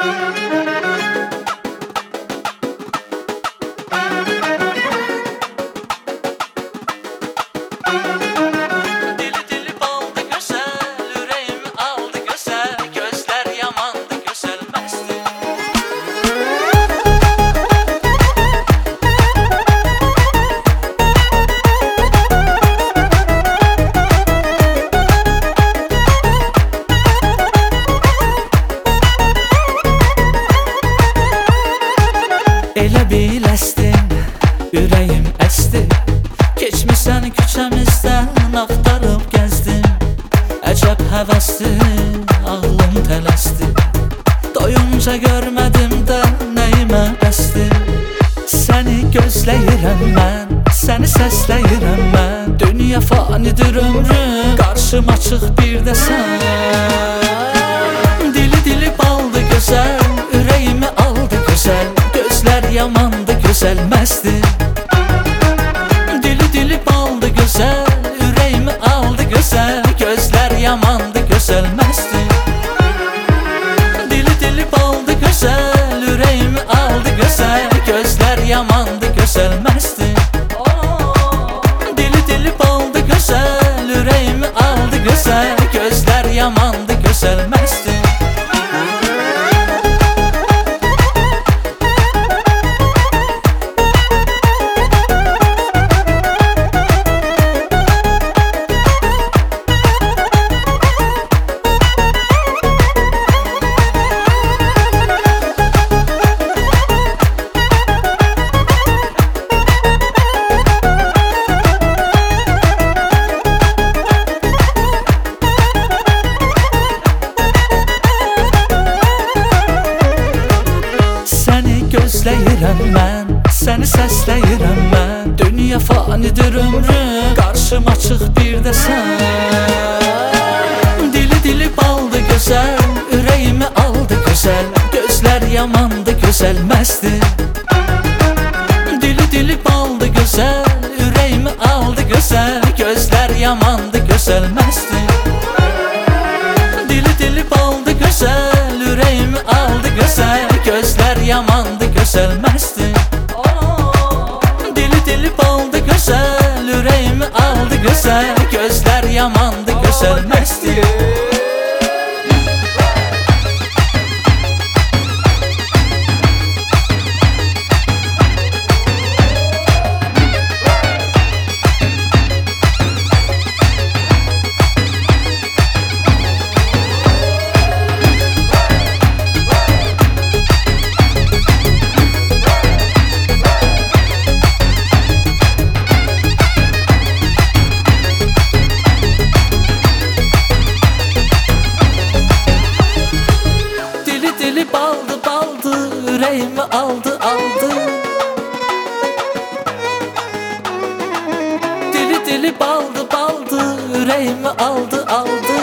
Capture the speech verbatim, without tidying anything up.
Dili dili baldı güzel, yüreğimi aldı güzel, gözler yamandı gözəlməzdi. Elə biləsdin, ürəyim əsdi. Keçmişsən küçəmizdən axtarıb gəzdim. Əcəb həvəsdir, ağlım tələsdi. Doyunca görmədim də nəyimə bəsdir. Səni gözləyirəm mən, səni səsləyirəm mən. Dünya fanidir ömrüm, qarşıma çıx bir də sən. Dili dili baldı gözəl, ürəyimi aldı gözəl, gözlər yamandı gözəlməzdi. Dili dili baldı gözəl, ürəyimi aldı gözəl, gözlər yamandı gözəlməzdi. Dili dili baldı gözəl, ürəyimi aldı gözəl, gözlər yamandı gözəlməzdi. Dili dili baldı gözəl, ürəyimi aldı gözəl, gözlər yamandı gözəlməzdi. Gözləyirəm mən, səni səsləyirəm mən. Dünya fanidir ömrüm, qarşıma çıx bir də sən. Dili dili baldı gözəl, ürəyimi aldı gözəl, gözlər yamandı gözəlməzdi. Dili dili baldı gözəl, ürəyimi aldı gözəl, gözlər yamandı gözəlməzdi. Dili dili baldı gözəl, ürəyimi aldı gözəl, gözlər yamandı gözəlməzdi. Dili dili baldı gözəl, ürəyimi aldı gözəl, gözlər yamandı gözəlməzdi. Baldı baldı, ürəyimi aldı aldı. Dili dili baldı baldı, ürəyimi aldı aldı.